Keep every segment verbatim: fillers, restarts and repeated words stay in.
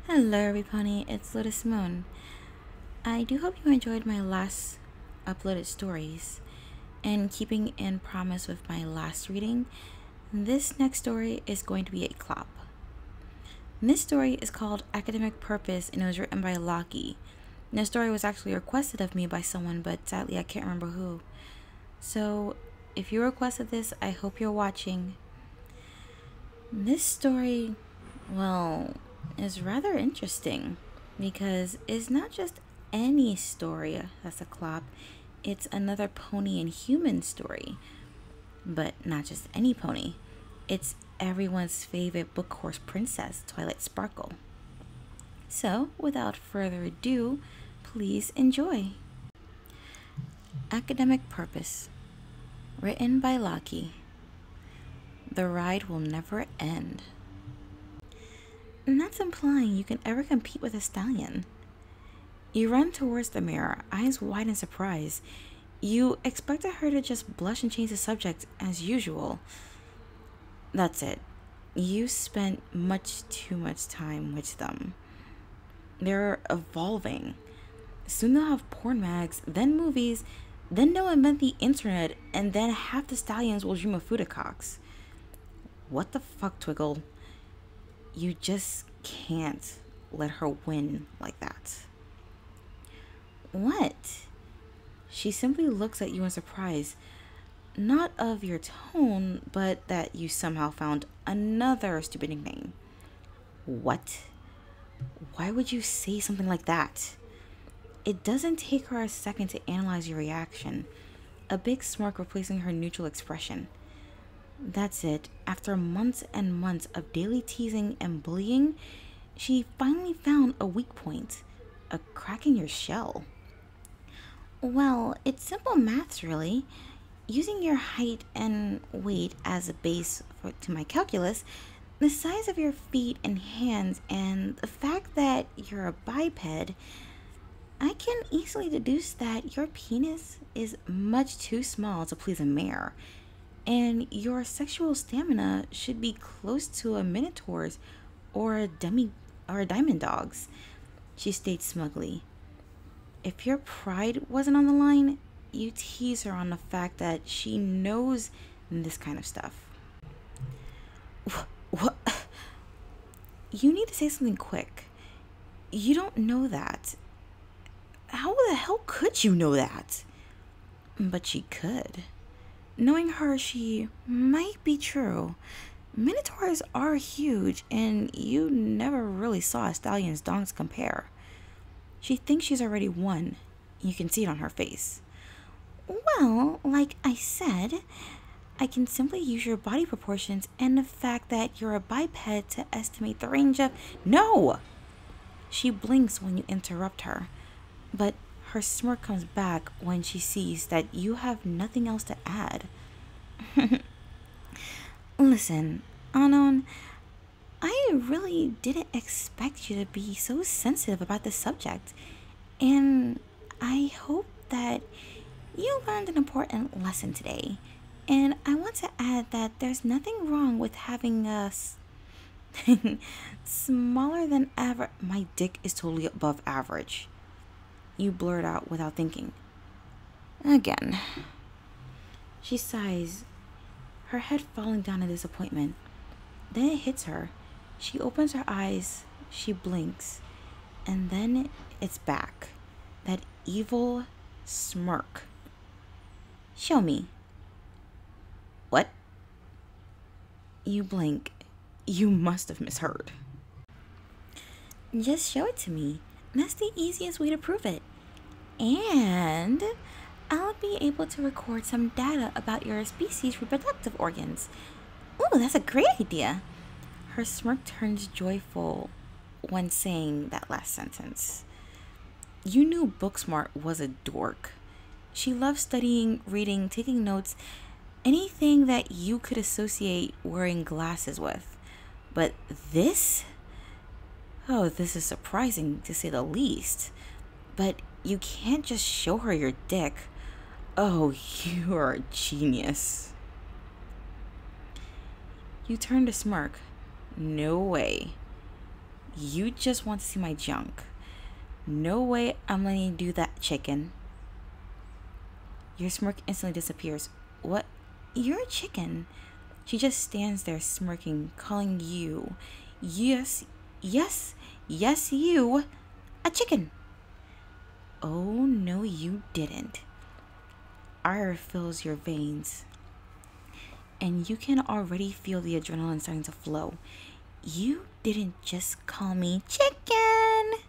Hello everybody, it's Lotus Moon. I do hope you enjoyed my last uploaded stories, and keeping in promise with my last reading, this next story is going to be a clop. This story is called Academic Purpose and it was written by Lockie. And this story was actually requested of me by someone, but sadly I can't remember who. So if you requested this, I hope you're watching. This story, well, is rather interesting because it's not just any story that's a clop, it's another pony and human story. But not just any pony, it's everyone's favorite book horse princess, Twilight Sparkle. So without further ado, please enjoy. Academic Purpose, written by Lockie. The ride will never end. And that's implying you can ever compete with a stallion. You run towards the mirror, eyes wide in surprise. You expected her to just blush and change the subject as usual. That's it. You spent much too much time with them. They're evolving. Soon they'll have porn mags, then movies, then they'll invent the internet, and then half the stallions will dream of Fudacox. What the fuck, Twiggle? You just can't let her win like that. What? She simply looks at you in surprise, not of your tone, but that you somehow found another stupid nickname. What? Why would you say something like that? It doesn't take her a second to analyze your reaction, a big smirk replacing her neutral expression. That's it. After months and months of daily teasing and bullying, she finally found a weak point, a crack in your shell. Well, it's simple maths, really. Using your height and weight as a base for, to my calculus, the size of your feet and hands, and the fact that you're a biped, I can easily deduce that your penis is much too small to please a mare. And your sexual stamina should be close to a minotaur's or a demi or a diamond dog's, she states smugly. If your pride wasn't on the line, you tease her on the fact that she knows this kind of stuff. What? You need to say something quick. You don't know that. How the hell could you know that? But she could. Knowing her, she might be true. Minotaurs are huge, and you never really saw a stallion's dongs compare. She thinks she's already won. You can see it on her face. Well, like I said, I can simply use your body proportions and the fact that you're a biped to estimate the range of... No! She blinks when you interrupt her, but her smirk comes back when she sees that you have nothing else to add. Listen, Anon, I really didn't expect you to be so sensitive about this subject, and I hope that you learned an important lesson today. And I want to add that there's nothing wrong with having a smaller than average... My dick is totally above average. You blurt out without thinking. Again. She sighs, her head falling down in disappointment. Then it hits her. She opens her eyes, she blinks, and then it's back. That evil smirk. Show me. What? You blink. You must have misheard. Just show it to me. That's the easiest way to prove it. And I'll be able to record some data about your species' reproductive organs. Ooh, that's a great idea. Her smirk turns joyful when saying that last sentence. You knew Booksmart was a dork. She loved studying, reading, taking notes, anything that you could associate wearing glasses with. But this? Oh, this is surprising to say the least. But you can't just show her your dick. Oh, you are a genius. You turn to smirk. No way. You just want to see my junk. No way I'm letting you do that, chicken. Your smirk instantly disappears. What? You're a chicken. She just stands there smirking, calling you, yes, yes, yes, you, a chicken. Oh, no, you didn't. Ire fills your veins, and you can already feel the adrenaline starting to flow. You didn't just call me chicken.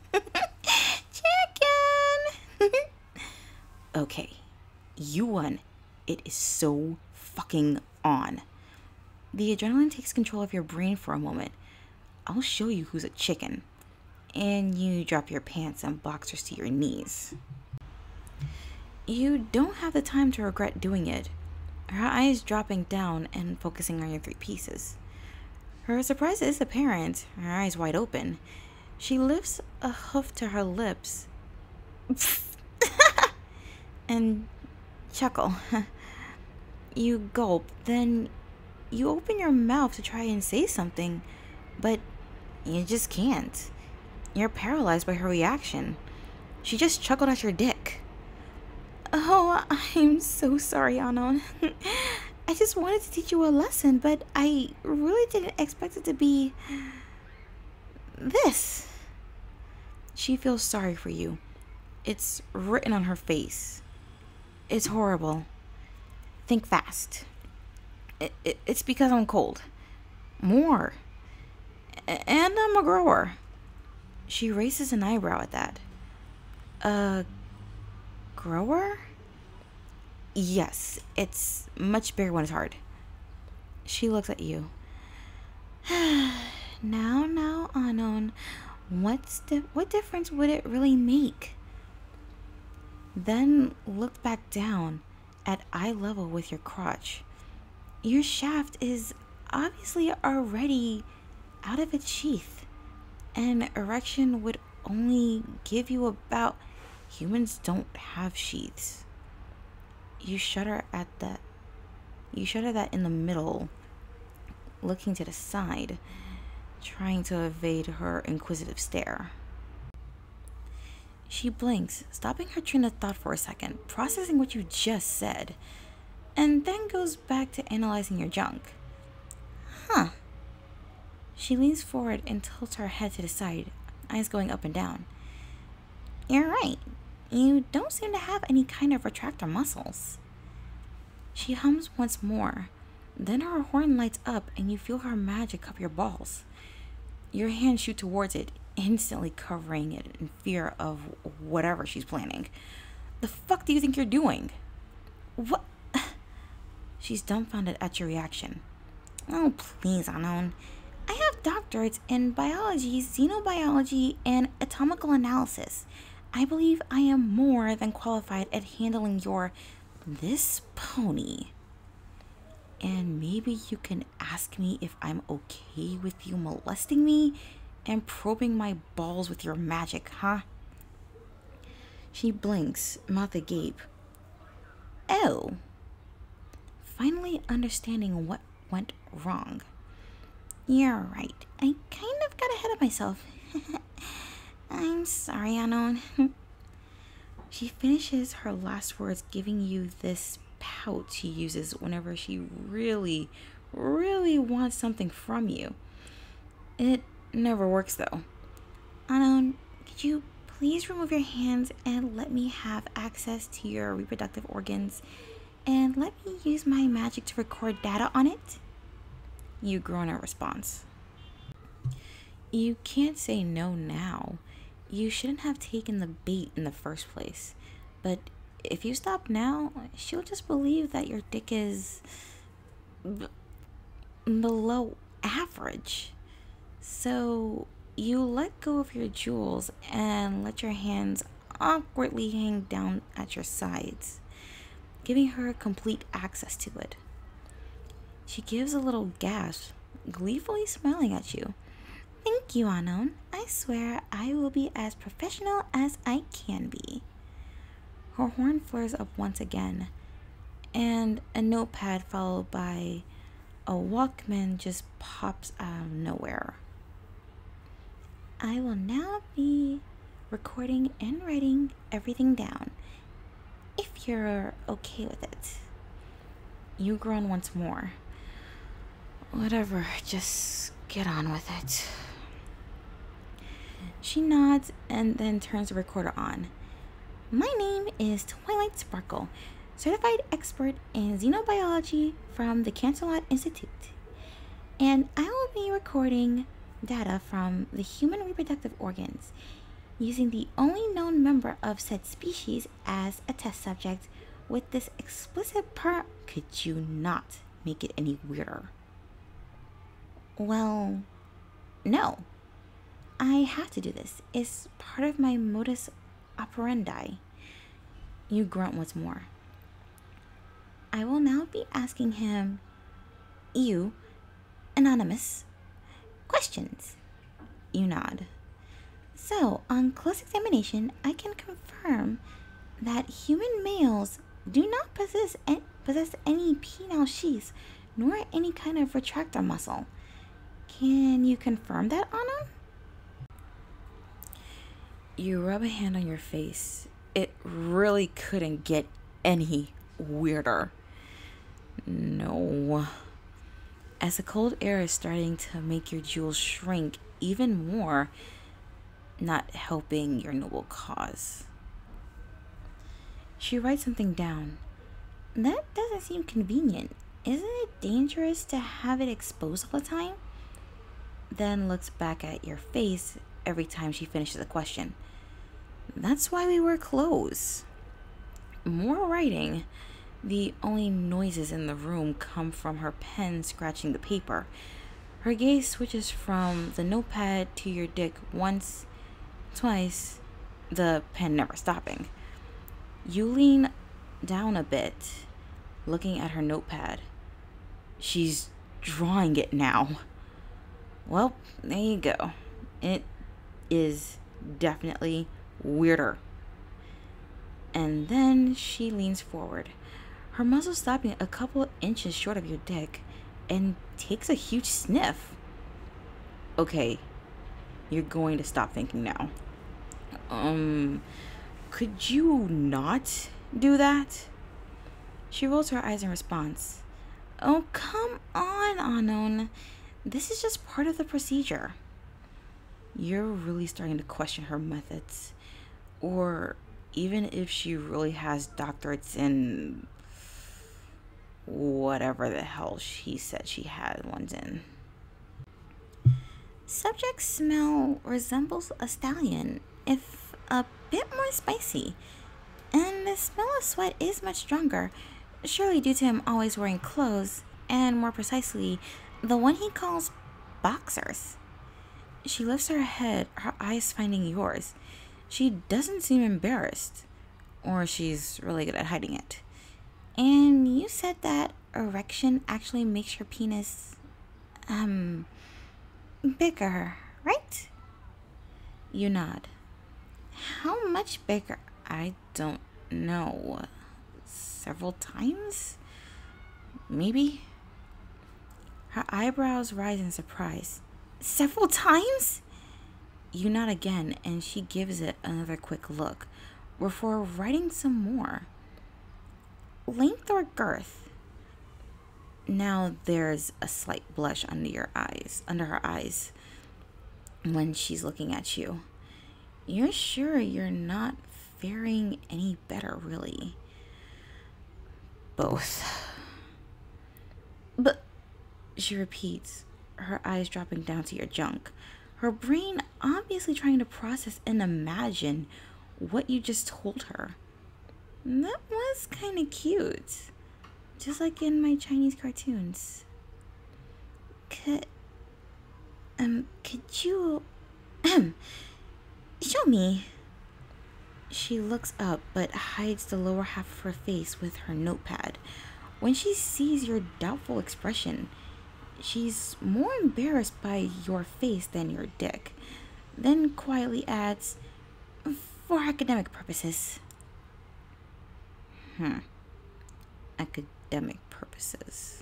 Chicken. Okay, you won. It is so fucking on. The adrenaline takes control of your brain for a moment. I'll show you who's a chicken. And you drop your pants and boxers to your knees. You don't have the time to regret doing it. Her eyes dropping down and focusing on your three pieces. Her surprise is apparent, her eyes wide open. She lifts a hoof to her lips and chuckle. You gulp, then you open your mouth to try and say something, but you just can't. You're paralyzed by her reaction. She just chuckled at your dick. Oh, I'm so sorry, Anon. I just wanted to teach you a lesson, but I really didn't expect it to be this. She feels sorry for you. It's written on her face. It's horrible. Think fast. It, it, it's because I'm cold. More. And I'm a grower. She raises an eyebrow at that. A grower? Yes, it's much bigger when it's hard. She looks at you. Now, now, Anon, what's the, what difference would it really make? Then look back down at eye level with your crotch. Your shaft is obviously already out of its sheath. An erection would only give you about... Humans don't have sheaths. You shudder at that. You shudder that in the middle, looking to the side, trying to evade her inquisitive stare. She blinks, stopping her train of thought for a second, processing what you just said, and then goes back to analyzing your junk. Huh. She leans forward and tilts her head to the side, eyes going up and down. You're right. You don't seem to have any kind of retractor muscles. She hums once more. Then her horn lights up and you feel her magic cup your balls. Your hands shoot towards it, instantly covering it in fear of whatever she's planning. The fuck do you think you're doing? What? She's dumbfounded at your reaction. Oh, please, Anon. I have doctorates in biology, xenobiology, and atomical analysis. I believe I am more than qualified at handling your... this pony. And maybe you can ask me if I'm okay with you molesting me and probing my balls with your magic, huh? She blinks, mouth agape. Oh. Finally understanding what went wrong. You're right. I kind of got ahead of myself. I'm sorry, Anon. She finishes her last words giving you this pout she uses whenever she really, really wants something from you. It never works though. Anon, could you please remove your hands and let me have access to your reproductive organs and let me use my magic to record data on it? You groan in response. You can't say no now. You shouldn't have taken the bait in the first place. But if you stop now, she'll just believe that your dick is b- below average. So you let go of your jewels and let your hands awkwardly hang down at your sides, giving her complete access to it. She gives a little gasp, gleefully smiling at you. Thank you, Anon. I swear I will be as professional as I can be. Her horn flares up once again, and a notepad followed by a Walkman just pops out of nowhere. I will now be recording and writing everything down, if you're okay with it. You groan once more. Whatever, just get on with it. She nods and then turns the recorder on. My name is Twilight Sparkle, certified expert in xenobiology from the Canterlot Institute, and I will be recording data from the human reproductive organs, using the only known member of said species as a test subject with this explicit per- Could you not make it any weirder? Well, no. I have to do this. It's part of my modus operandi. You grunt once more. I will now be asking him, you, anonymous, questions. You nod. So, on close examination, I can confirm that human males do not possess, en- possess any penile sheaths nor any kind of retractor muscle. Can you confirm that, Anon? You rub a hand on your face. It really couldn't get any weirder. No. As the cold air is starting to make your jewels shrink even more, not helping your noble cause. She writes something down. That doesn't seem convenient. Isn't it dangerous to have it exposed all the time? Then looks back at your face every time she finishes a question. That's why we wear clothes. More writing. The only noises in the room come from her pen scratching the paper. Her gaze switches from the notepad to your dick once, twice, the pen never stopping. You lean down a bit, looking at her notepad. She's drawing it now. Well, there you go. It is definitely weirder. And then she leans forward, her muzzle stopping a couple inches short of your dick, and takes a huge sniff. Okay, you're going to stop thinking now. Um, could you not do that? She rolls her eyes in response. Oh, come on, Anon. This is just part of the procedure. You're really starting to question her methods. Or even if she really has doctorates in whatever the hell she said she had ones in. Subject's smell resembles a stallion, if a bit more spicy. And the smell of sweat is much stronger, surely due to him always wearing clothes, and more precisely, the one he calls boxers. She lifts her head, her eyes finding yours. She doesn't seem embarrassed, or she's really good at hiding it. And you said that erection actually makes your penis, um, bigger, right? You nod. How much bigger? I don't know. Several times? Maybe? Her eyebrows rise in surprise. Several times? You nod again, and she gives it another quick look, before writing some more. Length or girth? Now there's a slight blush under your eyes, under her eyes, when she's looking at you. You're sure you're not faring any better, really? Both. But, she repeats, her eyes dropping down to your junk, her brain obviously trying to process and imagine what you just told her. That was kind of cute, just like in my Chinese cartoons. Could, um, could you, show me? She looks up but hides the lower half of her face with her notepad. When she sees your doubtful expression, she's more embarrassed by your face than your dick, then quietly adds, for academic purposes. Hmm. Academic purposes.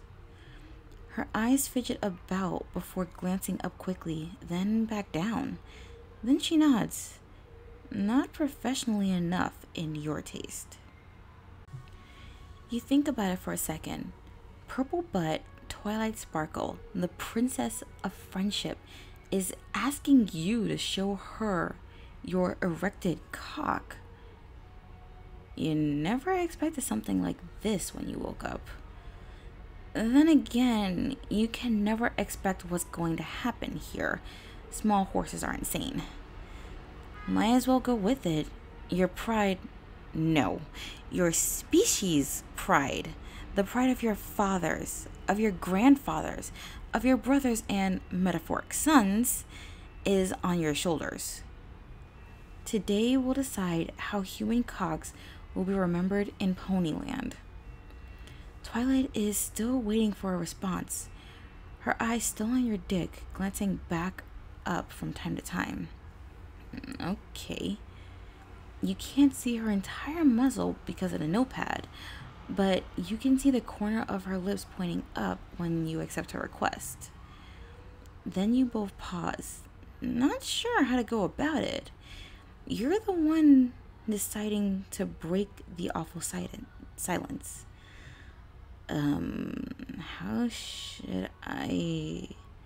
Her eyes fidget about before glancing up quickly, then back down. Then she nods. Not professionally enough in your taste. You think about it for a second. Purple Butt, Twilight Sparkle, the princess of friendship, is asking you to show her your erected cock. You never expected something like this when you woke up. Then again, you can never expect what's going to happen here. Small horses are insane. Might as well go with it. Your pride, no, your species' pride, the pride of your fathers, of your grandfathers, of your brothers and metaphoric sons, is on your shoulders. Today will decide how human cocks will be remembered in Ponyland. Twilight is still waiting for a response, her eyes still on your dick, glancing back up from time to time. Okay. You can't see her entire muzzle because of the notepad, but you can see the corner of her lips pointing up when you accept her request. Then you both pause, not sure how to go about it. You're the one deciding to break the awful silence. Um, how should I...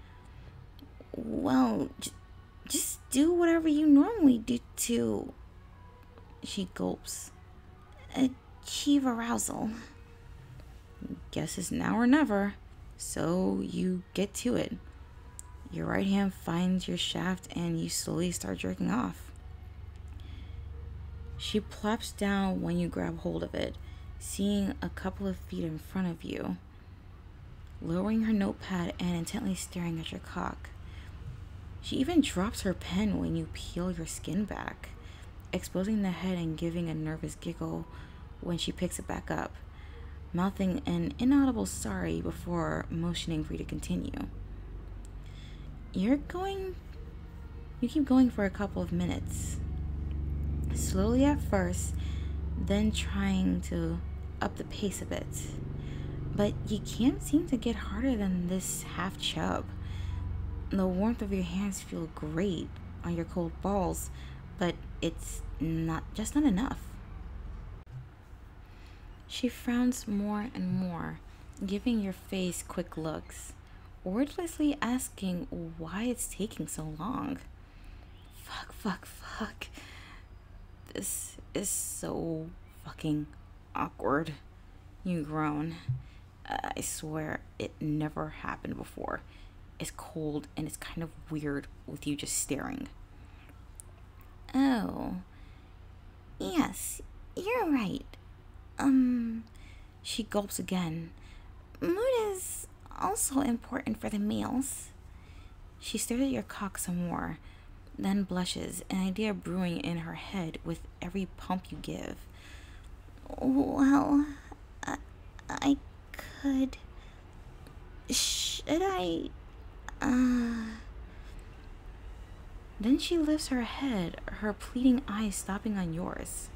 Well, j- just do whatever you normally do to... She gulps. Achieve arousal. Guess it's now or never. So you get to it. Your right hand finds your shaft and you slowly start jerking off. She plops down when you grab hold of it, seeing a couple of feet in front of you, lowering her notepad and intently staring at your cock. She even drops her pen when you peel your skin back, exposing the head and giving a nervous giggle when she picks it back up, mouthing an inaudible sorry before motioning for you to continue. You're going... You keep going for a couple of minutes. Slowly at first, then trying to up the pace a bit. But you can't seem to get harder than this half chub. The warmth of your hands feel great on your cold balls, but it's not just not enough. She frowns more and more, giving your face quick looks, wordlessly asking why it's taking so long. Fuck, fuck, fuck. This is so fucking awkward. You groan. I swear it never happened before. It's cold and it's kind of weird with you just staring. Oh. Yes, you're right. Um, she gulps again. Mood is also important for the males. She stares at your cock some more, then blushes, an idea brewing in her head with every pump you give. Well, I, I could... Should I... Uh... Then she lifts her head, her pleading eyes stopping on yours.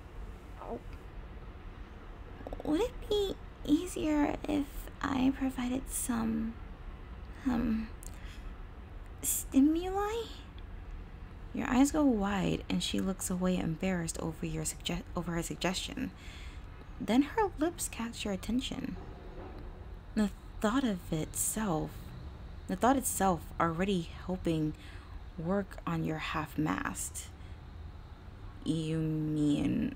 Would it be easier if I provided some... Um... stimuli? Your eyes go wide and she looks away embarrassed over your sugge- over her suggestion. Then her lips catch your attention. The thought of itself, the thought itself already helping work on your half-mast. You mean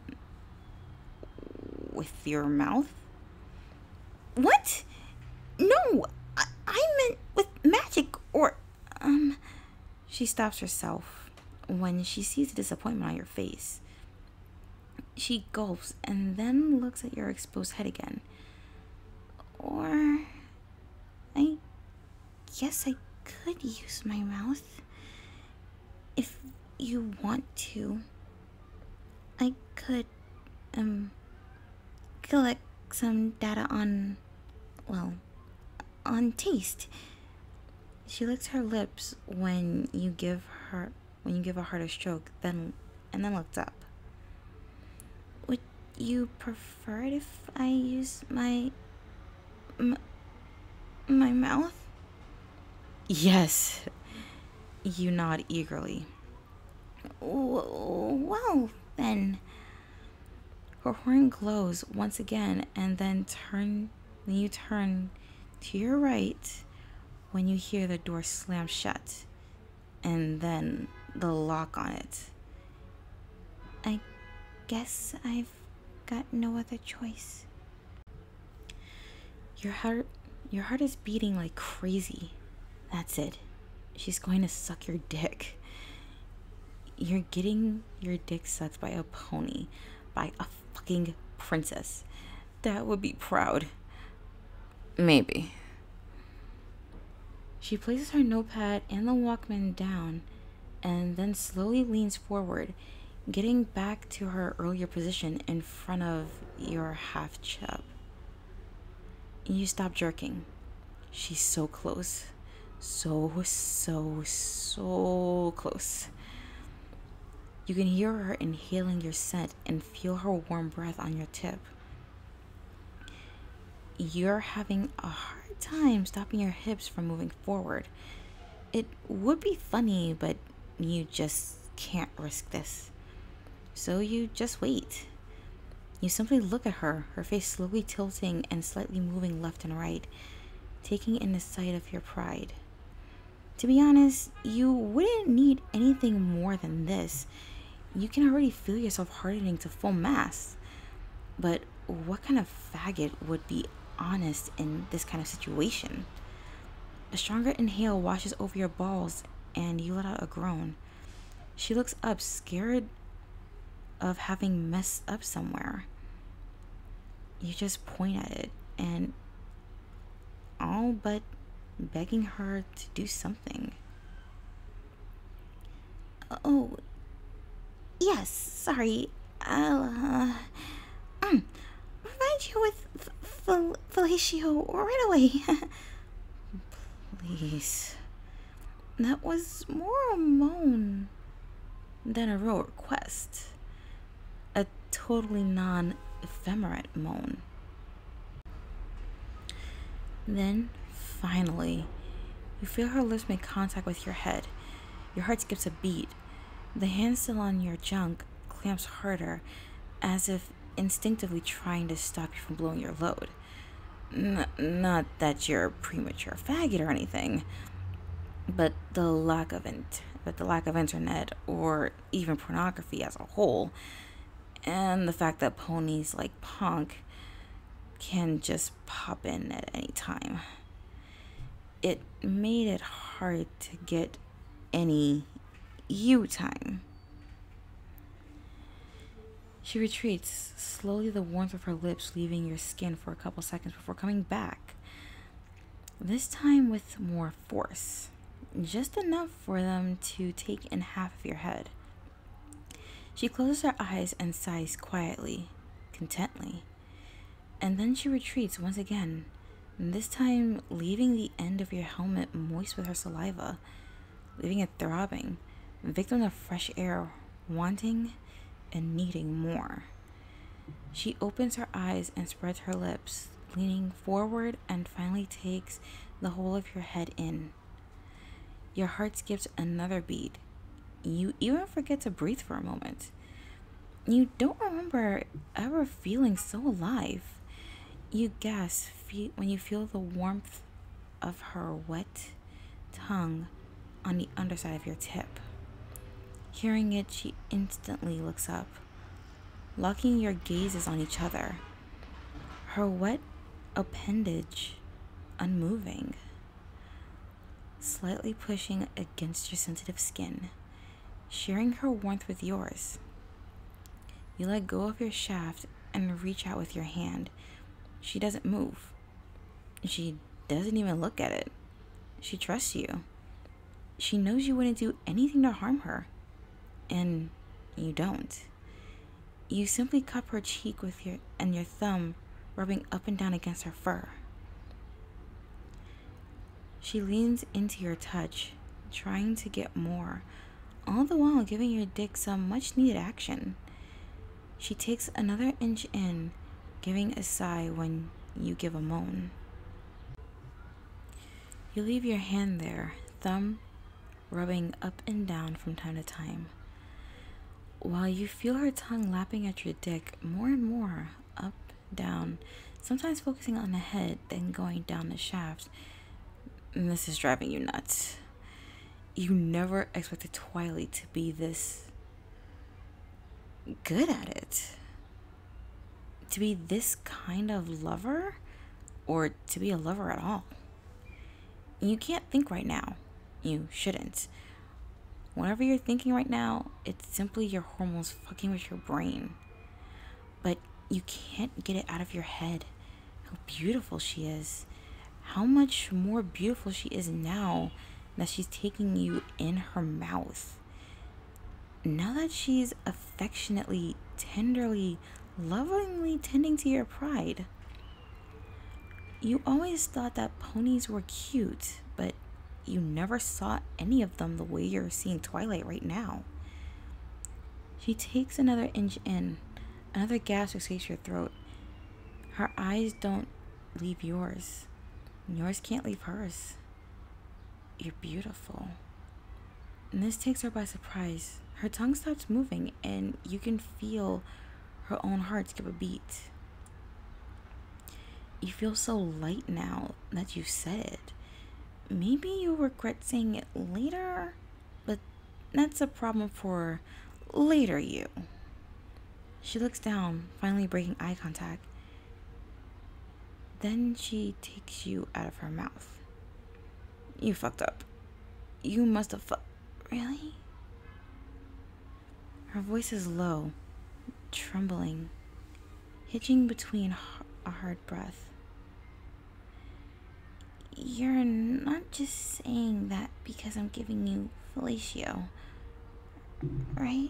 with your mouth? What? No, I, I meant with magic or, um... She stops herself when she sees the disappointment on your face. She gulps and then looks at your exposed head again. Or... I guess I could use my mouth. If you want to. I could, um, collect some data on, well, on taste. She licks her lips when you give her, when you give a harder stroke, then, and then looks up. Would you prefer it if I use my, m- my mouth? Yes. You nod eagerly. Well, then. Her horn glows once again, and then turn. Then you turn to your right when you hear the door slam shut, and then the lock on it. I guess I've got no other choice. Your heart, your heart is beating like crazy. That's it. She's going to suck your dick. You're getting your dick sucked by a pony, by a fucking princess. That would be proud. Maybe. She places her notepad and the Walkman down and then slowly leans forward, getting back to her earlier position in front of your half chub. You stop jerking. She's so close. So, so, so close. You can hear her inhaling your scent and feel her warm breath on your tip. You're having a hard time stopping your hips from moving forward. It would be funny, but you just can't risk this. So you just wait. You simply look at her, her face slowly tilting and slightly moving left and right, taking in the sight of your pride. To be honest, you wouldn't need anything more than this. You can already feel yourself hardening to full mass. But what kind of faggot would be honest in this kind of situation? A stronger inhale washes over your balls and you let out a groan. She looks up, scared of having messed up somewhere. You just point at it and all but begging her to do something. Oh, yes, sorry. I'll, uh, um, provide you with f- fel- fellatio right away. Please. That was more a moan than a real request. A totally non-ephemerate moan. Then, finally, you feel her lips make contact with your head. Your heart skips a beat. The hand still on your junk clamps harder, as if instinctively trying to stop you from blowing your load. N- not that you're a premature faggot or anything, but the lack of int- but the lack of internet or even pornography as a whole, and the fact that ponies like Punk can just pop in at any time. It made it hard to get any you time. She retreats, slowly, the warmth of her lips leaving your skin for a couple seconds before coming back. This time with more force. Just enough for them to take in half of your head. She closes her eyes and sighs quietly, contently. And then she retreats once again, this time leaving the end of your helmet moist with her saliva, leaving it throbbing, victim of fresh air, wanting and needing more. She opens her eyes and spreads her lips, leaning forward and finally takes the whole of your head in. Your heart skips another beat. You even forget to breathe for a moment. You don't remember ever feeling so alive. You gasp when you feel the warmth of her wet tongue on the underside of your tip. Hearing it, she instantly looks up, locking your gazes on each other, her wet appendage unmoving, slightly pushing against your sensitive skin, sharing her warmth with yours. You let go of your shaft and reach out with your hand. She doesn't move. She doesn't even look at it. She trusts you. She knows you wouldn't do anything to harm her. And you don't. You simply cup her cheek with your and your thumb rubbing up and down against her fur. She leans into your touch, trying to get more, all the while giving your dick some much needed action. She takes another inch in, giving a sigh when you give a moan. You leave your hand there, thumb rubbing up and down from time to time. while you feel her tongue lapping at your dick more and more, up, down, sometimes focusing on the head, then going down the shaft. And this is driving you nuts. You never expected Twilight to be this good at it. To be this kind of lover, or to be a lover at all. You can't think right now. You shouldn't. Whatever you're thinking right now, it's simply your hormones fucking with your brain. But you can't get it out of your head. How beautiful she is. How much more beautiful she is now that she's taking you in her mouth. Now that she's affectionately, tenderly, lovingly tending to your pride. You always thought that ponies were cute, but you never saw any of them the way you're seeing Twilight right now. She takes another inch in, another gasp escapes your throat. Her eyes don't leave yours. Yours can't leave hers. You're beautiful. And this takes her by surprise. Her tongue stops moving, and you can feel her own heart skip a beat. You feel so light now that you said it. Maybe you'll regret saying it later, but that's a problem for later you. She looks down, finally breaking eye contact. Then she takes you out of her mouth. You fucked up. You must have fu- Really? Her voice is low, trembling, hitching between a hard breath. You're not just saying that because I'm giving you fellatio, right?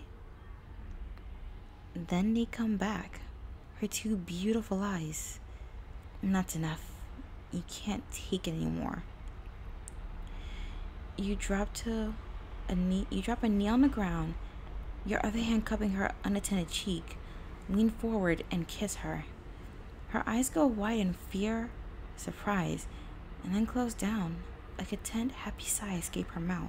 Then they come back, her two beautiful eyes. And that's enough. You can't take it anymore. You drop to a knee. You drop a knee on the ground, your other hand cupping her unattended cheek. Lean forward and kiss her. Her eyes go wide in fear, surprise, and then close down. A content, happy sigh escape her mouth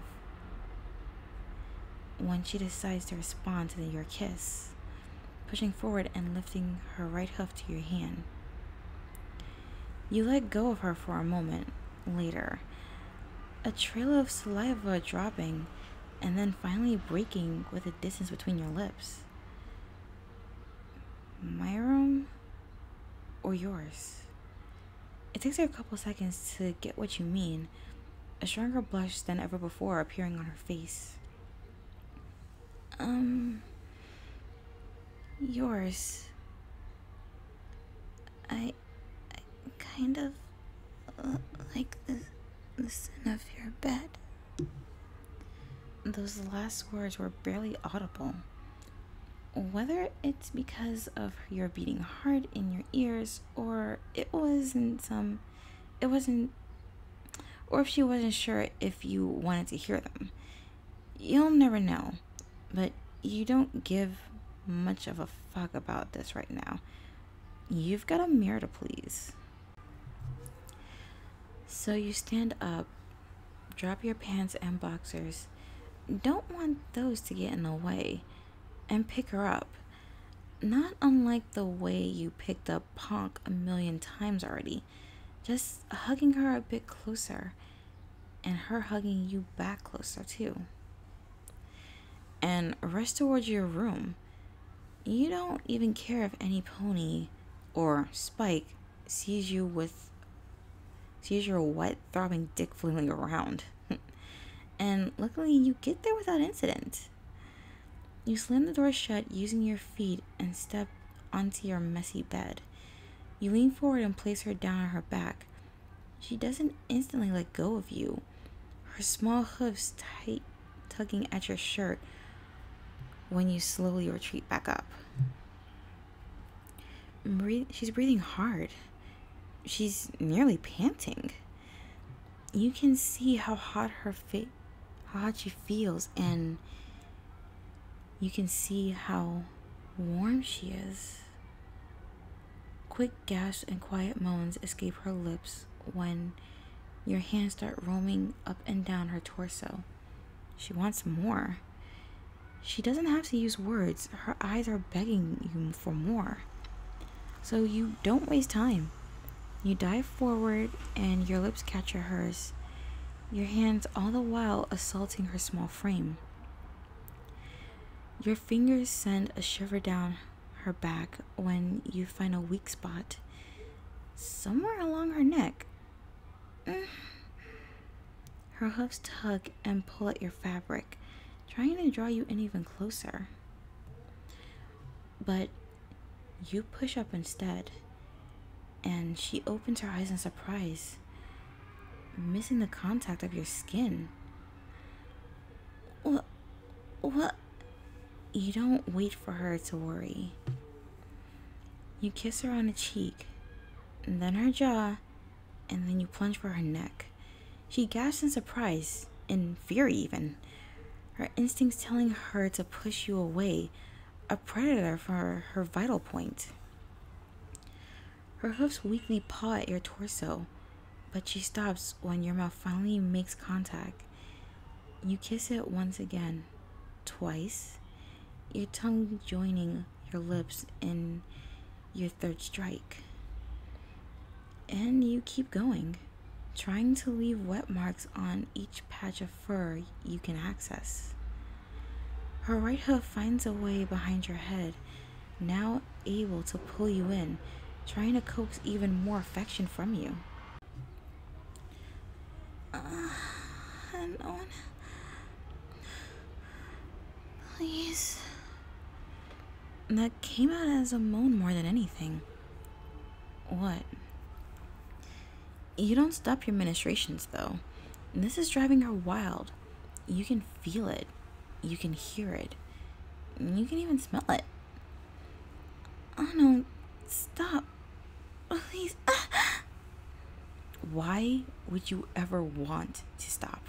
when she decides to respond to your kiss, pushing forward and lifting her right hoof to your hand. You let go of her for a moment. Later, a trail of saliva dropping and then finally breaking with a distance between your lips. My room or yours? It takes her a couple seconds to get what you mean, a stronger blush than ever before appearing on her face. Um, yours. I, I kind of uh, like the, the scent of your bed. Those last words were barely audible. Whether it's because of your beating heart in your ears, or it wasn't some, it wasn't, or if she wasn't sure if you wanted to hear them. You'll never know, but you don't give much of a fuck about this right now. You've got a mirror to please. So you stand up, drop your pants and boxers. Don't want those to get in the way. And pick her up. Not unlike the way you picked up Ponk a million times already. Just hugging her a bit closer. And her hugging you back closer too. And rush towards your room. You don't even care if any pony or Spike sees you with sees your wet throbbing dick flailing around. And luckily you get there without incident. You slam the door shut using your feet and step onto your messy bed. You lean forward and place her down on her back. She doesn't instantly let go of you, her small hoofs tight tugging at your shirt when you slowly retreat back up. Breathe, she's breathing hard. She's nearly panting. You can see how hot her fa- how hot she feels, and you can see how warm she is. Quick gasps and quiet moans escape her lips when your hands start roaming up and down her torso. She wants more. She doesn't have to use words, her eyes are begging you for more. So you don't waste time. You dive forward and your lips capture hers, your hands all the while assaulting her small frame. Your fingers send a shiver down her back when you find a weak spot somewhere along her neck. Her hoofs tug and pull at your fabric, trying to draw you in even closer. But you push up instead, and she opens her eyes in surprise, missing the contact of your skin. What? What? You don't wait for her to worry. You kiss her on the cheek, and then her jaw, and then you plunge for her neck. She gasps in surprise, in fear even, her instincts telling her to push you away, a predator for her vital point. Her hoofs weakly paw at your torso, but she stops when your mouth finally makes contact. You kiss it once again, twice, your tongue joining your lips in your third strike. And you keep going, trying to leave wet marks on each patch of fur you can access. Her right hoof finds a way behind your head, now able to pull you in, trying to coax even more affection from you. Uh, Unknown. Please. That came out as a moan more than anything. What? You don't stop your ministrations, though. This is driving her wild. You can feel it. You can hear it. You can even smell it. Oh no, stop. Please. Why would you ever want to stop?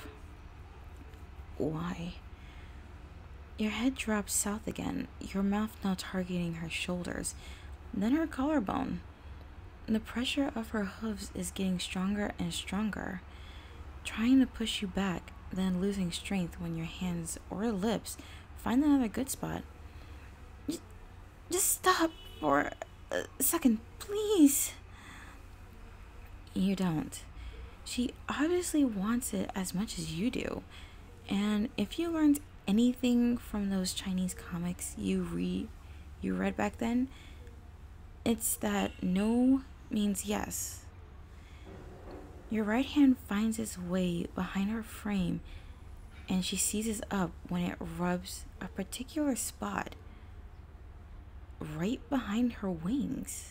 Why? Your head drops south again, your mouth now targeting her shoulders, then her collarbone. The pressure of her hooves is getting stronger and stronger, trying to push you back, then losing strength when your hands or lips find another good spot. Just, just stop for a second, please. You don't. She obviously wants it as much as you do. And if you learned anything from those Chinese comics you read you read back then, it's that no means yes. Your right hand finds its way behind her frame, and she seizes up when it rubs a particular spot right behind her wings.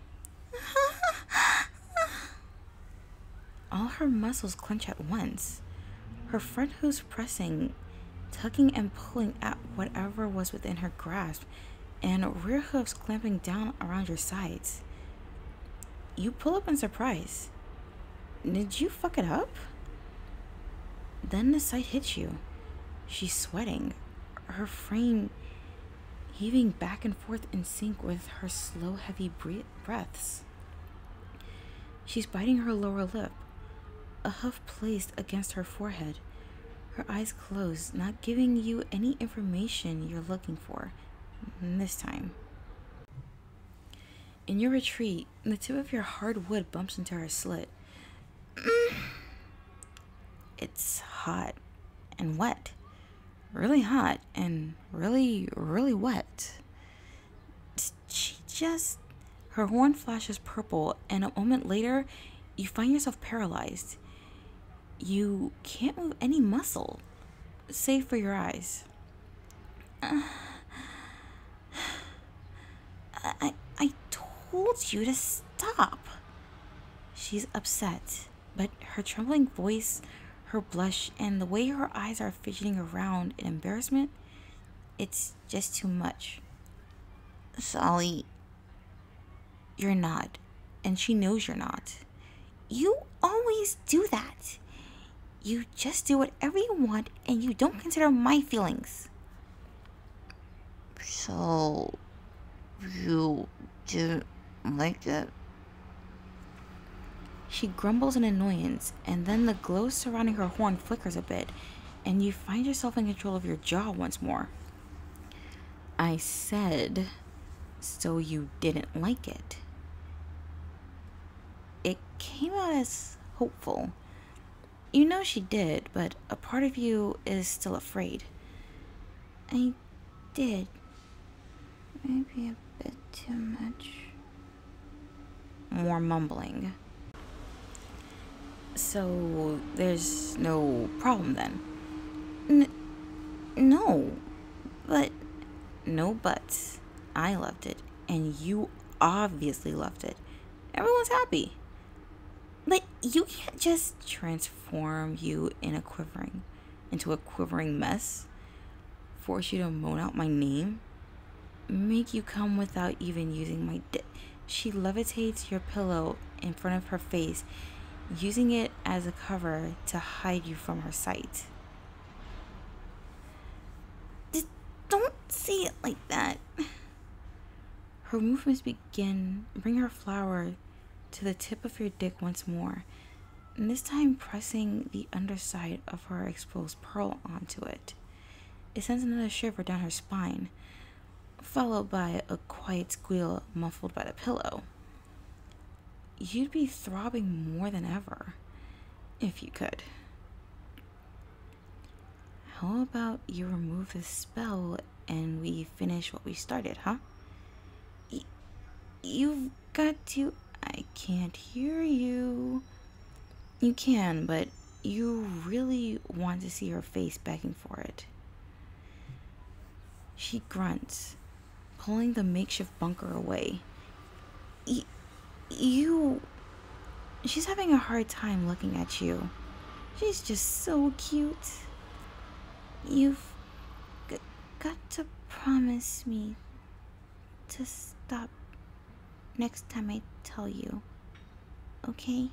All her muscles clench at once, her front hooves pressing, tugging and pulling at whatever was within her grasp, and rear hoofs clamping down around your sides. You pull up in surprise. Did you fuck it up? Then the sight hits you. She's sweating, her frame heaving back and forth in sync with her slow, heavy breaths. She's biting her lower lip, a hoof placed against her forehead, her eyes closed, not giving you any information you're looking for this time. In your retreat, the tip of your hard wood bumps into her slit. It's hot and wet. Really hot and really, really wet. She just... Her horn flashes purple, and a moment later, you find yourself paralyzed. You can't move any muscle, save for your eyes. Uh, I, I told you to stop. She's upset, but her trembling voice, her blush, and the way her eyes are fidgeting around in embarrassment, it's just too much. Sally, you're not, and she knows you're not. You always do that. You just do whatever you want, and you don't consider my feelings. So, you didn't like it? She grumbles in annoyance, and then the glow surrounding her horn flickers a bit, and you find yourself in control of your jaw once more. I said, so you didn't like it. It came out as hopeful. You know she did, but a part of you is still afraid. I did. Maybe a bit too much. More mumbling. So there's no problem then? N- no, but no buts. I loved it, and you obviously loved it. Everyone's happy. But you can't just transform you in a quivering into a quivering mess, force you to moan out my name, make you come without even using my di- She levitates your pillow in front of her face, using it as a cover to hide you from her sight. Just don't say it like that. Her movements begin. Bring her flower to the tip of your dick once more, and this time pressing the underside of her exposed pearl onto it. It sends another shiver down her spine, followed by a quiet squeal muffled by the pillow. You'd be throbbing more than ever if you could. How about you remove the spell and we finish what we started, huh? Y- you've got to... I can't hear you. You can, but you really want to see her face begging for it. She grunts, pulling the makeshift bunker away. Y- you... She's having a hard time looking at you. She's just so cute. You've g- got to promise me to stop next time I tell you, okay?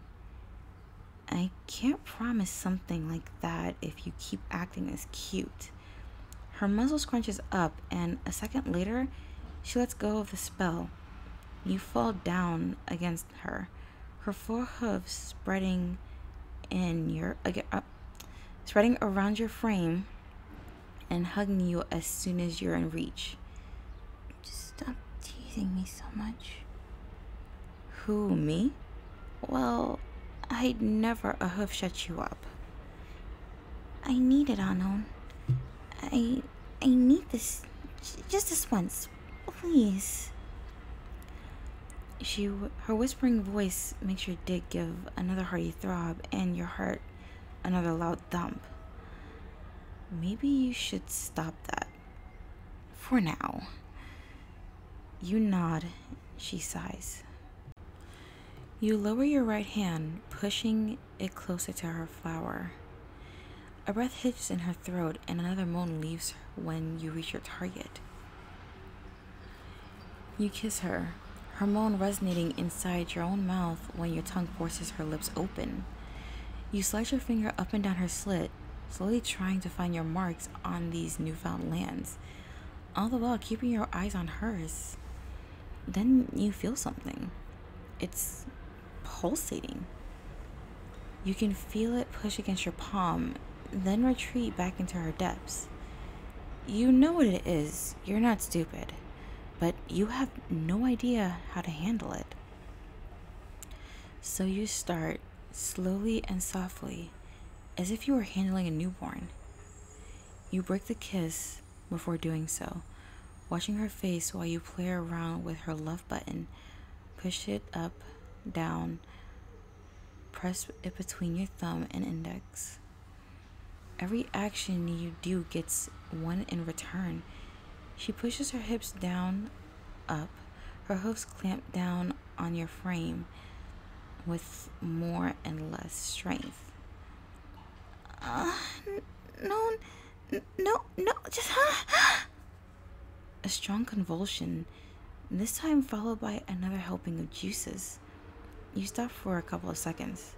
I can't promise something like that if you keep acting as cute. Her muzzle scrunches up, and a second later, she lets go of the spell. You fall down against her, her four hooves spreading in your uh, spreading around your frame and hugging you as soon as you're in reach. Just stop teasing me so much. Who, me? Well, I'd never a hoof shut you up. I need it, Anon. I I need this, just this once, please. She, her whispering voice makes your dick give another hearty throb and your heart another loud thump. Maybe you should stop that. For now. You nod, she sighs. You lower your right hand, pushing it closer to her flower. A breath hitches in her throat and another moan leaves when you reach your target. You kiss her, her moan resonating inside your own mouth when your tongue forces her lips open. You slice your finger up and down her slit, slowly trying to find your marks on these newfound lands, all the while keeping your eyes on hers. Then you feel something. It's pulsating. You can feel it push against your palm, then retreat back into her depths. You know what it is. You're not stupid, but you have no idea how to handle it. So you start slowly and softly, as if you were handling a newborn. You break the kiss before doing so, watching her face while you play around with her love button. Push it up, down, press it between your thumb and index. Every action you do gets one in return. She pushes her hips down, up, her hoofs clamp down on your frame with more and less strength. Uh, no, no, no, just huh? A strong convulsion, this time followed by another helping of juices. You stop for a couple of seconds.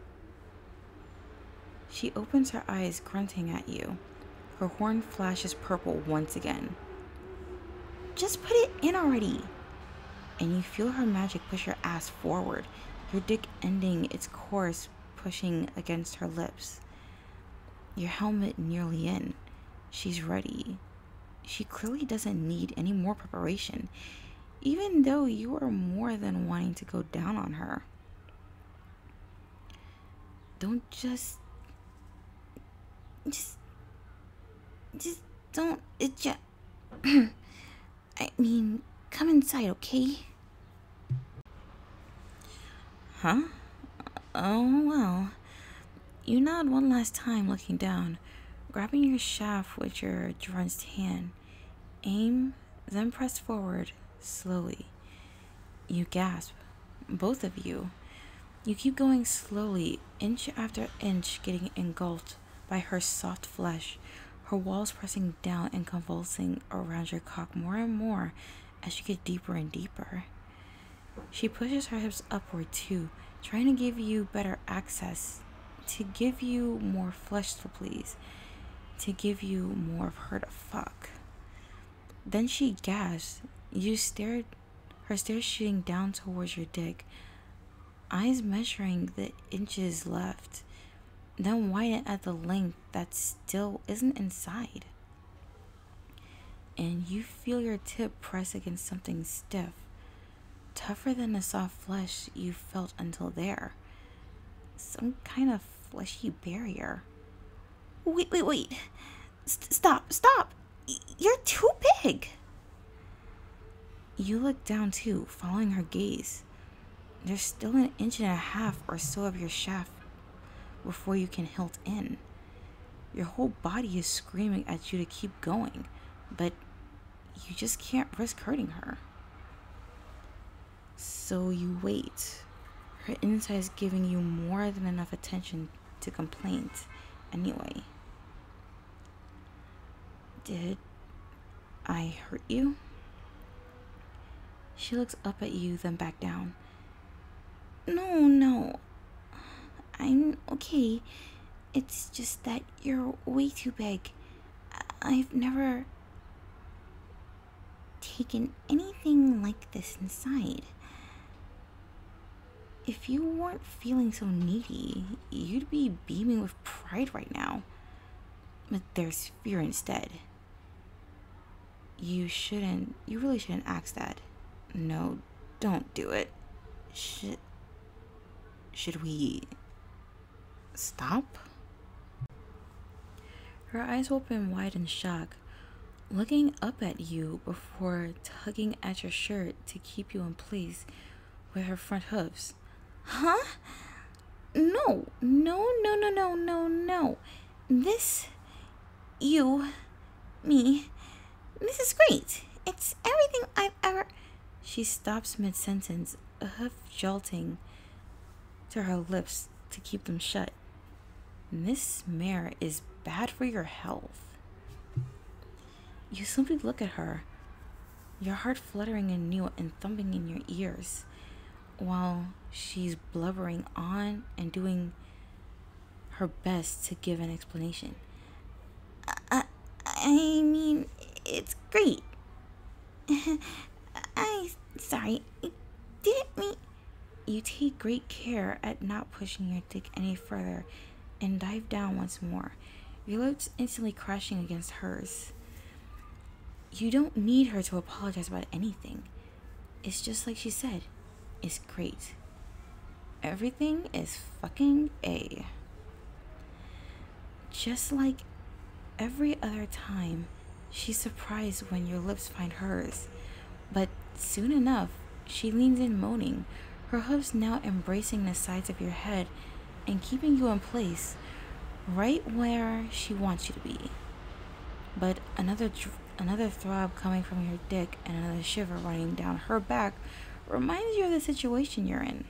She opens her eyes, grunting at you. Her horn flashes purple once again. Just put it in already. And you feel her magic push your ass forward, your dick ending its course, pushing against her lips. Your helmet nearly in. She's ready. She clearly doesn't need any more preparation, even though you are more than wanting to go down on her. Don't just. Just. Just don't. It just. I mean, come inside, okay? Huh? Oh, well. You nod one last time, looking down, grabbing your shaft with your drenched hand. Aim, then press forward, slowly. You gasp, both of you. You keep going slowly, inch after inch, getting engulfed by her soft flesh, her walls pressing down and convulsing around your cock more and more as you get deeper and deeper. She pushes her hips upward too, trying to give you better access, to give you more flesh to please, to give you more of her to fuck. Then she gasps. You stared, her stare shooting down towards your dick, eyes measuring the inches left, then widen at the length that still isn't inside. And you feel your tip press against something stiff, tougher than the soft flesh you felt until there. Some kind of fleshy barrier. Wait, wait, wait. S- stop, stop. Y- you're too big. You look down too, following her gaze. There's still an inch and a half or so of your shaft before you can hilt in. Your whole body is screaming at you to keep going, but you just can't risk hurting her. So you wait. Her inside is giving you more than enough attention to complaint anyway. Did I hurt you? She looks up at you, then back down. No, no. I'm okay. It's just that you're way too big. I've never taken anything like this inside. If you weren't feeling so needy, you'd be beaming with pride right now. But there's fear instead. You shouldn't, you really shouldn't ask that. No, don't do it. Should, should we stop? Her eyes open wide in shock, looking up at you before tugging at your shirt to keep you in place with her front hooves. Huh? No, no, no, no, no, no, no. This, you, me, this is great. It's everything I've ever... She stops mid-sentence, a hoof jolting to her lips to keep them shut. This mare is bad for your health. You simply look at her, your heart fluttering anew and thumping in your ears, while she's blubbering on and doing her best to give an explanation. I, I mean, it's great. I, sorry, I didn't mean... You take great care at not pushing your dick any further and dive down once more, your lips instantly crashing against hers. You don't need her to apologize about anything. It's just like she said. It's great. Everything is fucking A. Just like every other time, she's surprised when your lips find hers. But soon enough, she leans in moaning, her hooves now embracing the sides of your head and keeping you in place, right where she wants you to be. But another dr- another throb coming from your dick and another shiver running down her back reminds you of the situation you're in.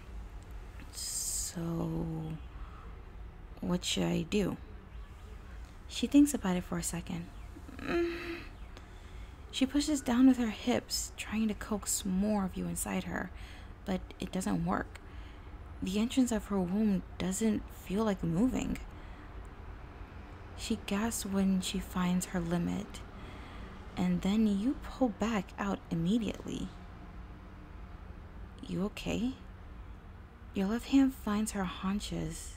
So, what should I do? She thinks about it for a second. Mm. She pushes down with her hips, trying to coax more of you inside her, but it doesn't work. The entrance of her womb doesn't feel like moving. She gasps when she finds her limit, and then you pull back out immediately. You okay? Your left hand finds her haunches,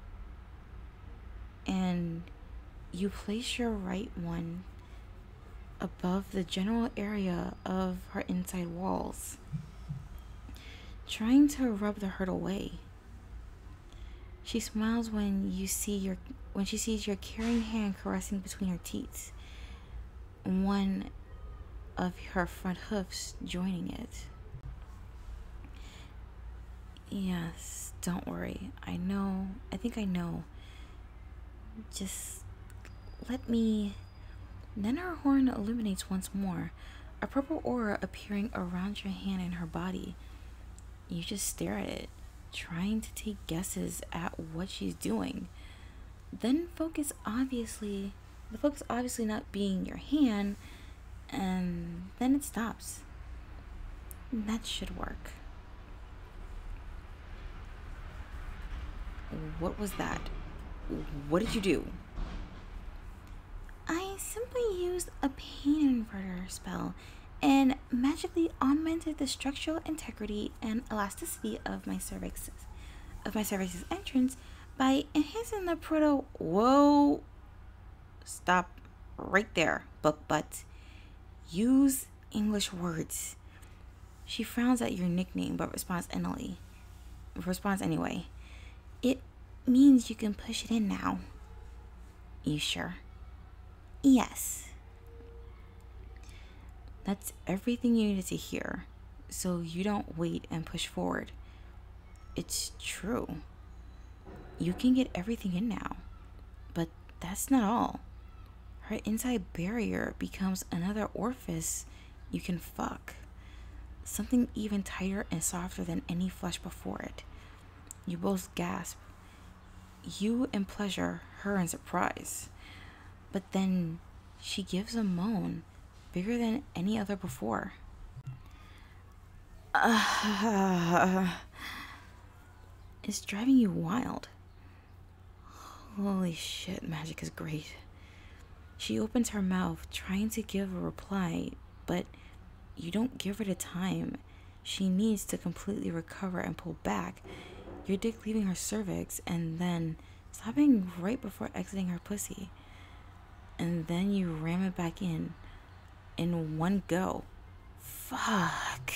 and you place your right one above the general area of her inside walls, trying to rub the hurt away. She smiles when you see your when she sees your caring hand caressing between her teats, one of her front hoofs joining it. Yes, don't worry. I know. I think I know. Just let me. Then her horn illuminates once more, a purple aura appearing around your hand and her body. You just stare at it, trying to take guesses at what she's doing. Then focus obviously, the focus obviously not being your hand, and then it stops. That should work. What was that? What did you do? I simply used a pain inverter spell and magically augmented the structural integrity and elasticity of my cervix of my cervix's entrance by enhancing the proto. Whoa! Stop right there, book butt. Use English words. She frowns at your nickname but responds anyway. Responds anyway. It means you can push it in now. You sure? Yes. That's everything you needed to hear, so you don't wait and push forward. It's true. You can get everything in now, but that's not all. Her inside barrier becomes another orifice you can fuck. Something even tighter and softer than any flesh before it. You both gasp. You in pleasure, her in surprise. But then she gives a moan bigger than any other before. Uh, it's driving you wild. Holy shit, magic is great. She opens her mouth, trying to give a reply, but you don't give her the time she needs to completely recover and pull back, your dick leaving her cervix and then stopping right before exiting her pussy. And then you ram it back in in one go. Fuck.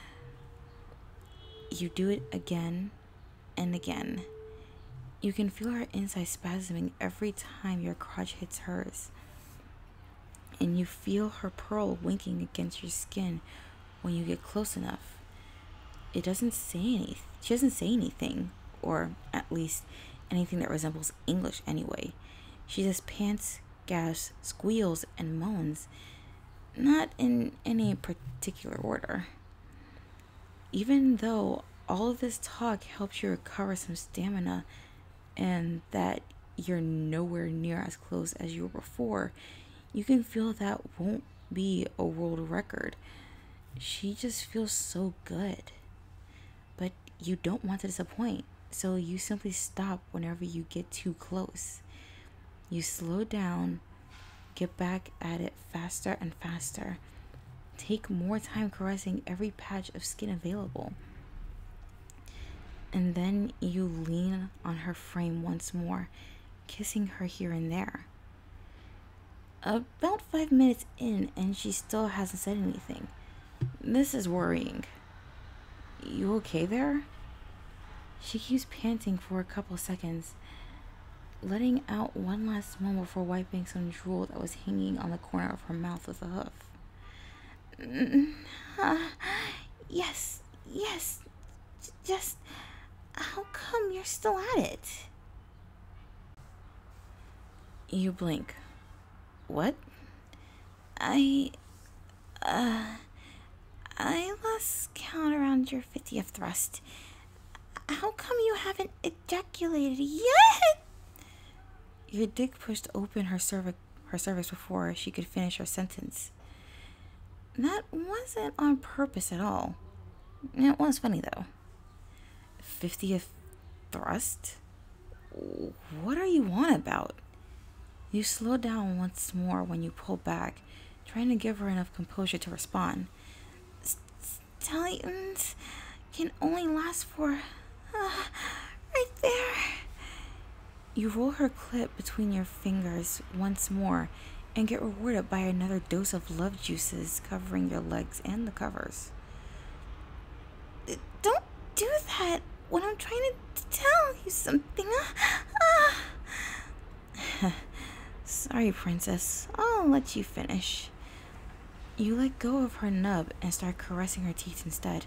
You do it again and again. You can feel her inside spasming every time your crotch hits hers. And you feel her pearl winking against your skin when you get close enough. It doesn't say anything. She doesn't say anything, or at least anything that resembles English anyway. She just pants, gasps, squeals, and moans, not in any particular order. Even though all of this talk helps you recover some stamina and that you're nowhere near as close as you were before, you can feel that won't be a world record. She just feels so good. But you don't want to disappoint, so you simply stop whenever you get too close. You slow down, get back at it faster and faster. Take more time caressing every patch of skin available. And then you lean on her frame once more, kissing her here and there. About five minutes in, and she still hasn't said anything. This is worrying. You okay there? She keeps panting for a couple seconds, letting out one last moan before wiping some drool that was hanging on the corner of her mouth with a hoof. Uh, yes, yes. Just, how come you're still at it? You blink. What? I, uh, I lost count around your fiftieth thrust. How come you haven't ejaculated yet? Your dick pushed open her cervix, her cervix before she could finish her sentence. That wasn't on purpose at all. It was funny though. fiftieth thrust? What are you on about? You slow down once more when you pull back, trying to give her enough composure to respond. Stallions can only last for uh, right there. You roll her clit between your fingers once more and get rewarded by another dose of love juices covering your legs and the covers. Don't do that when I'm trying to tell you something. Sorry, princess. I'll let you finish. You let go of her nub and start caressing her teeth instead.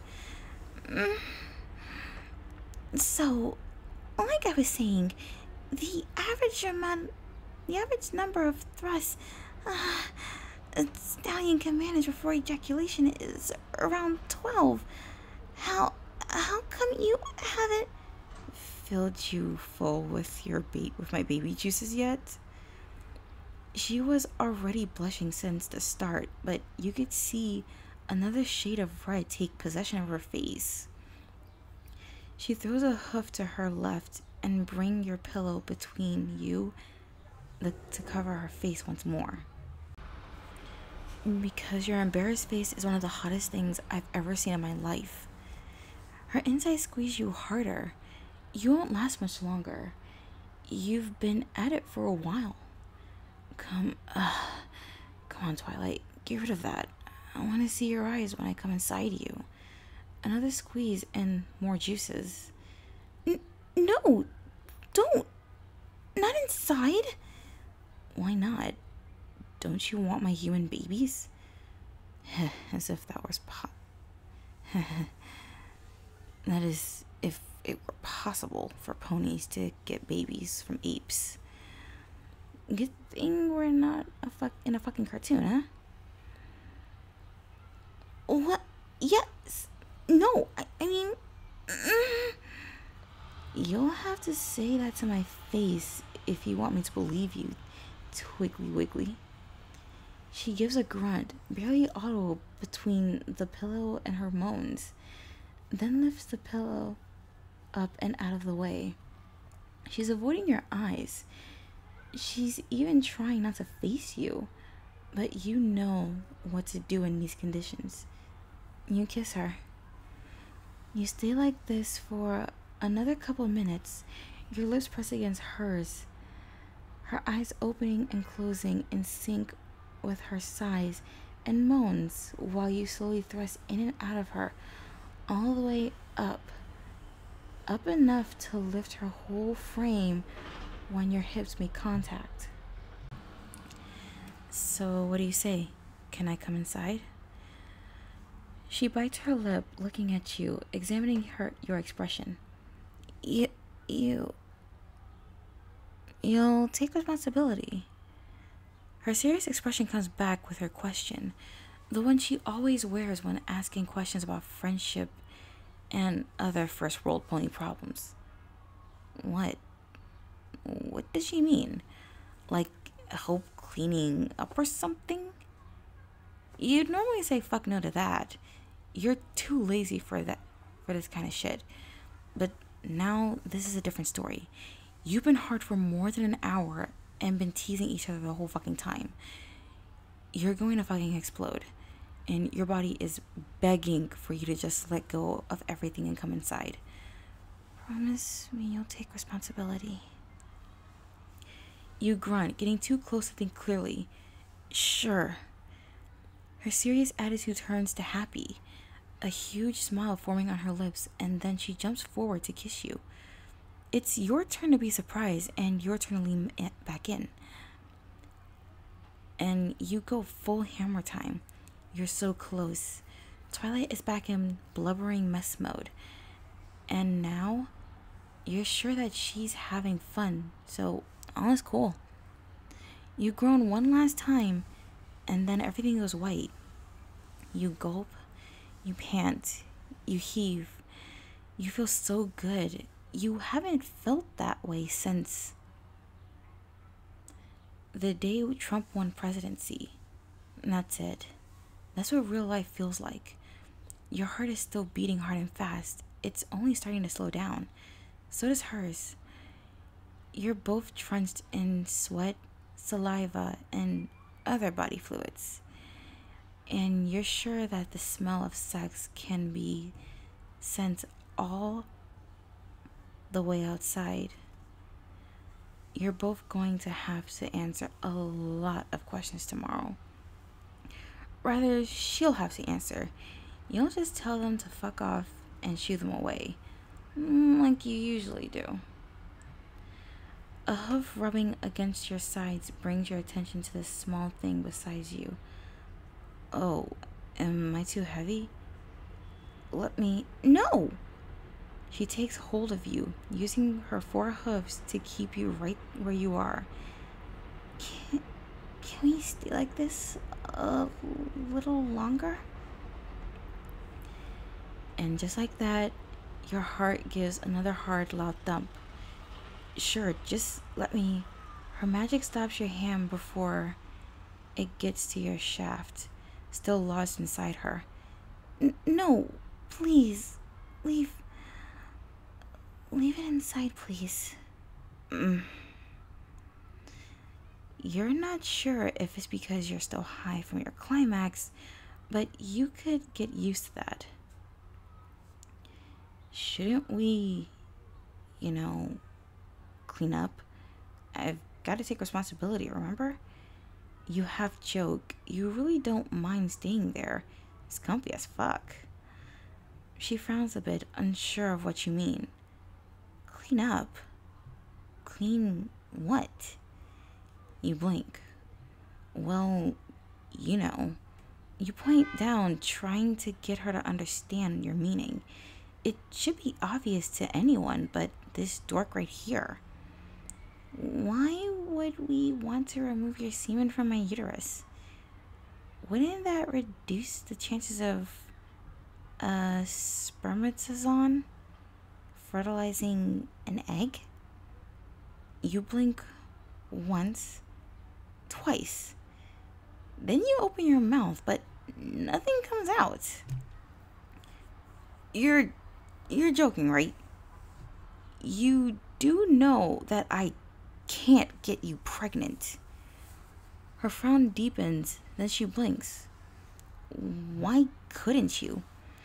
So, like I was saying, the average amount, the average number of thrusts uh, a stallion can manage before ejaculation is around twelve. How, how come you haven't filled you full with your bait with my baby juices yet? She was already blushing since the start, but you could see another shade of red take possession of her face. She throws a hoof to her left and bring your pillow between you the, to cover her face once more. Because your embarrassed face is one of the hottest things I've ever seen in my life. Her insides squeeze you harder. You won't last much longer. You've been at it for a while. Come, uh, come on, Twilight. Get rid of that. I want to see your eyes when I come inside you. Another squeeze and more juices. N- no, don't. Not inside. Why not? Don't you want my human babies? As if that was po- That is, if it were possible for ponies to get babies from apes. Good thing we're not a fuck in a fucking cartoon, huh? What? Yes. No. I, I mean, mm, you'll have to say that to my face if you want me to believe you, Twiggly Wiggly. She gives a grunt, barely audible between the pillow and her moans, then lifts the pillow up and out of the way. She's avoiding your eyes. She's even trying not to face you, but you know what to do in these conditions. You kiss her. You stay like this for another couple minutes, your lips pressed against hers, her eyes opening and closing in sync with her sighs and moans while you slowly thrust in and out of her, all the way up, up enough to lift her whole frame when your hips make contact. So, what do you say? Can I come inside? She bites her lip, looking at you, examining her your expression. You, you, you'll take responsibility. Her serious expression comes back with her question, the one she always wears when asking questions about friendship and other first world pony problems. What? What does she mean? Like, help cleaning up or something? You'd normally say fuck no to that. You're too lazy for that, for this kind of shit. But now this is a different story. You've been hard for more than an hour and been teasing each other the whole fucking time. You're going to fucking explode. And your body is begging for you to just let go of everything and come inside. Promise me you'll take responsibility. You grunt, getting too close to think clearly. Sure. Her serious attitude turns to happy, a huge smile forming on her lips, and then she jumps forward to kiss you. It's your turn to be surprised and your turn to lean back in. And you go full hammer time. You're so close. Twilight is back in blubbering mess mode. And now, you're sure that she's having fun, so all is cool. You groan one last time, and then everything goes white. You gulp, you pant, you heave. You feel so good. You haven't felt that way since the day Trump won presidency. And that's it. That's what real life feels like. Your heart is still beating hard and fast. It's only starting to slow down. So does hers. You're both drenched in sweat, saliva, and other body fluids. And you're sure that the smell of sex can be sent all the way outside. You're both going to have to answer a lot of questions tomorrow. Rather, she'll have to answer. You'll just tell them to fuck off and shoo them away, like you usually do. A hoof rubbing against your sides brings your attention to this small thing beside you. Oh, am I too heavy? Let me... No! She takes hold of you, using her four hoofs to keep you right where you are. Can, can we stay like this a little longer? And just like that, your heart gives another hard, loud thump. Sure, just let me... Her magic stops your hand before it gets to your shaft, still lodged inside her. N- no, please, leave... Leave it inside, please. Mm. You're not sure if it's because you're still high from your climax, but you could get used to that. Shouldn't we, you know, clean up? I've got to take responsibility, remember? You half joke. You really don't mind staying there. It's comfy as fuck. She frowns a bit, unsure of what you mean. Clean up? Clean what? You blink. Well, you know. You point down, trying to get her to understand your meaning. It should be obvious to anyone but this dork right here. Why would we want to remove your semen from my uterus? Wouldn't that reduce the chances of a spermatozoon fertilizing an egg? You blink once, twice. Then you open your mouth, but nothing comes out. You're you're joking, right? You do know that I can't get you pregnant. Her frown deepens, then she blinks. Why couldn't you?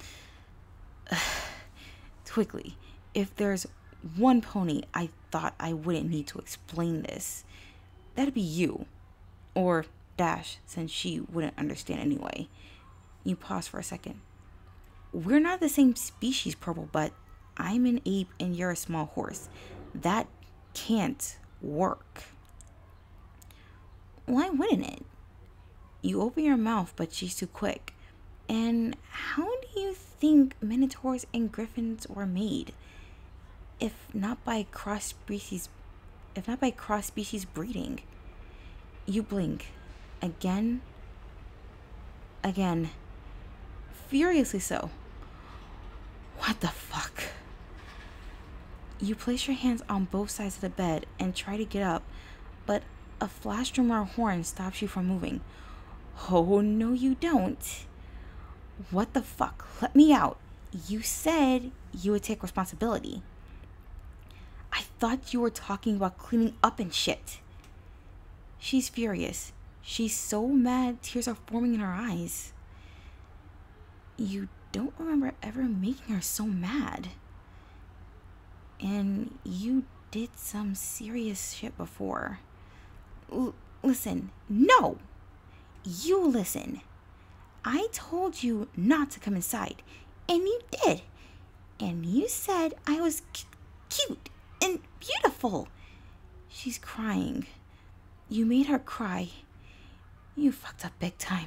Quickly, if there's one pony I thought I wouldn't need to explain this, that'd be you. Or Dash, since she wouldn't understand anyway. You pause for a second. We're not the same species, Purple, but I'm an ape and you're a small horse. That can't work. Why wouldn't it? You open your mouth, but she's too quick. And how do you think minotaurs and griffins were made? If not by cross species, if not by cross species breeding. You blink. Again. Again. Furiously so. What the fuck? You place your hands on both sides of the bed and try to get up, but a flash drum or horn stops you from moving. Oh, no you don't. What the fuck? Let me out. You said you would take responsibility. I thought you were talking about cleaning up and shit. She's furious. She's so mad, tears are forming in her eyes. You don't remember ever making her so mad. And you did some serious shit before. L- listen, no! You listen. I told you not to come inside, and you did. And you said I was c- cute and beautiful. She's crying. You made her cry. You fucked up big time.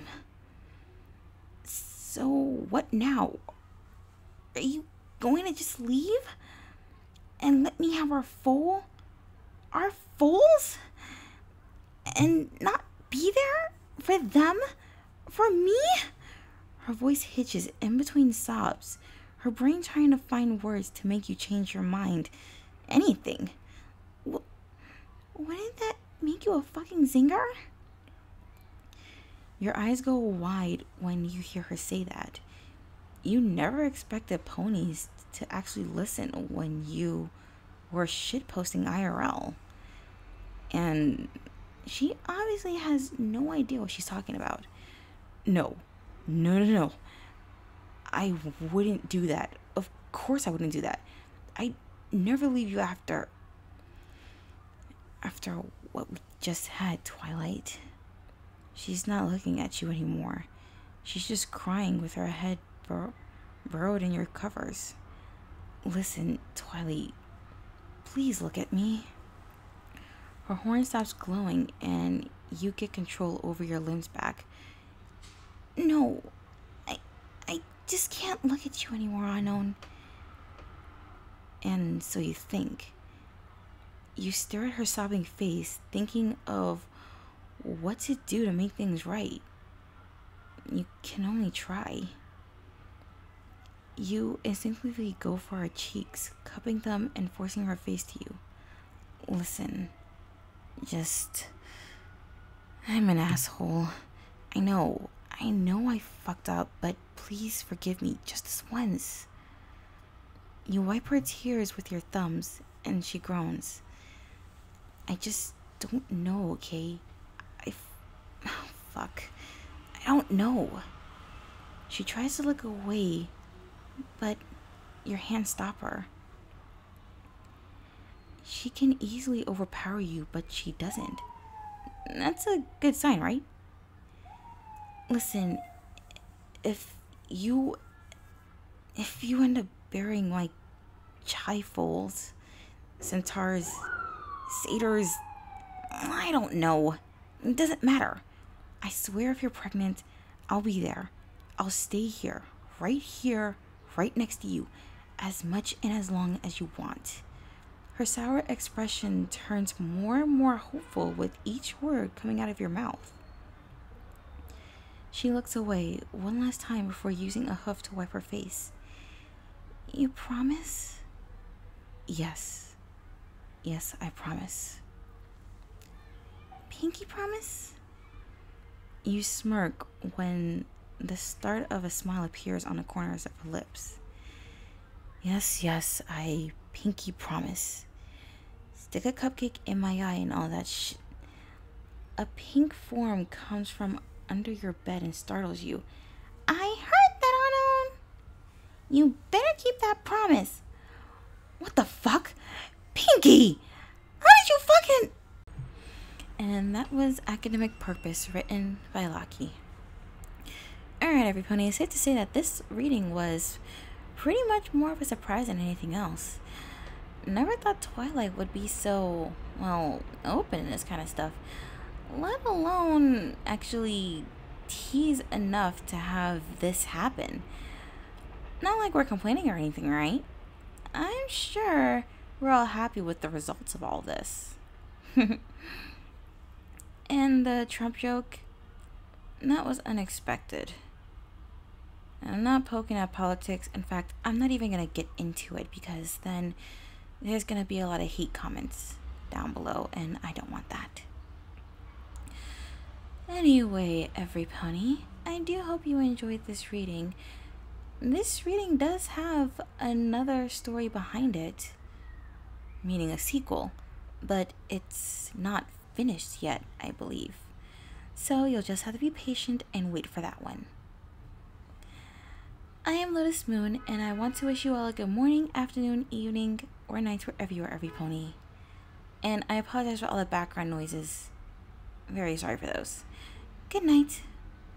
So what now? Are you going to just leave? And let me have our foal? Our foals? And not be there? For them? For me? Her voice hitches in between sobs, her brain trying to find words to make you change your mind. Anything. W- wouldn't that make you a fucking zinger? Your eyes go wide when you hear her say that. You never expected ponies to actually listen when you were shitposting I R L. And she obviously has no idea what she's talking about. No. No, no, no. I wouldn't do that. Of course I wouldn't do that. I'd never leave you after... After what we just had, Twilight. She's not looking at you anymore. She's just crying with her head bur- burrowed in your covers. Listen, Twilight, please look at me. Her horn stops glowing and you get control over your limbs back. No, I, I just can't look at you anymore, Unknown. And so you think. You stare at her sobbing face, thinking of what to do to make things right. You can only try. You instinctively go for her cheeks, cupping them and forcing her face to you. Listen, just... I'm an asshole. I know. I know I fucked up, but please forgive me just this once. You wipe her tears with your thumbs, and she groans. I just don't know, okay? I... Oh, fuck. I don't know. She tries to look away, but your hands stop her. She can easily overpower you, but she doesn't. That's a good sign, right? Listen, if you... If you end up bearing, like, Chifolds, centaurs, satyrs, I don't know. It doesn't matter. I swear if you're pregnant, I'll be there. I'll stay here, right here, right next to you, as much and as long as you want. Her sour expression turns more and more hopeful with each word coming out of your mouth. She looks away one last time before using a hoof to wipe her face. You promise? Yes. Yes, I promise. Pinky promise? You smirk when the start of a smile appears on the corners of her lips. Yes, yes, I pinky promise. Stick a cupcake in my eye and all that shit. A pink form comes from under your bed and startles you. I heard that, Unknown. You better keep that promise. What the fuck? Pinky! How did you fucking... And that was Academic Purpose, written by Lockie. Alright, everybody, it's safe to say that this reading was pretty much more of a surprise than anything else. Never thought Twilight would be so, well, open in this kind of stuff, let alone actually tease enough to have this happen. Not like we're complaining or anything, right? I'm sure we're all happy with the results of all this. And the Trump joke, that was unexpected. I'm not poking at politics. In fact, I'm not even going to get into it because then there's going to be a lot of hate comments down below, and I don't want that. Anyway, everybody, I do hope you enjoyed this reading. This reading does have another story behind it, meaning a sequel, but it's not finished yet, I believe. So you'll just have to be patient and wait for that one. I am Lotus Moon, and I want to wish you all a good morning, afternoon, evening, or night wherever you are, every pony. And I apologize for all the background noises. Very sorry for those. Good night.